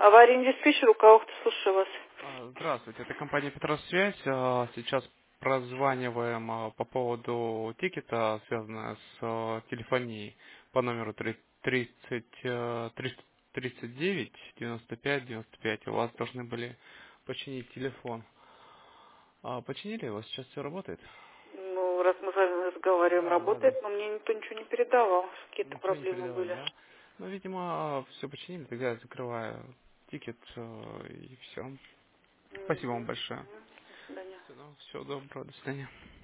Аварийный диспетчер, у кого-то, слушаю вас. Здравствуйте, это компания Петросвязь. Сейчас прозваниваем по поводу тикета, связанного с телефонией по номеру 39 95 95. У вас должны были починить телефон. Починили его? Сейчас все работает? Ну, раз мы с вами разговариваем, Да. работает, но мне никто ничего не передавал, что какие-то Ничего не проблемы передавали, были. да? Ну, видимо, все починили, тогда я закрываю тикет и все. Спасибо вам Мгм. большое. Мгм. До свидания. Всего доброго, до свидания.